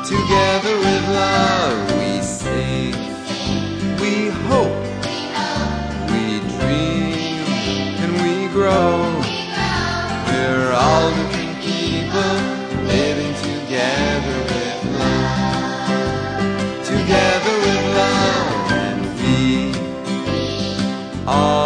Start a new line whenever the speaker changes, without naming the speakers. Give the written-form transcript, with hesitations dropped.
Together with love we sing, we hope, we dream, and we grow. We're all different people living together with love. Together with love, and we all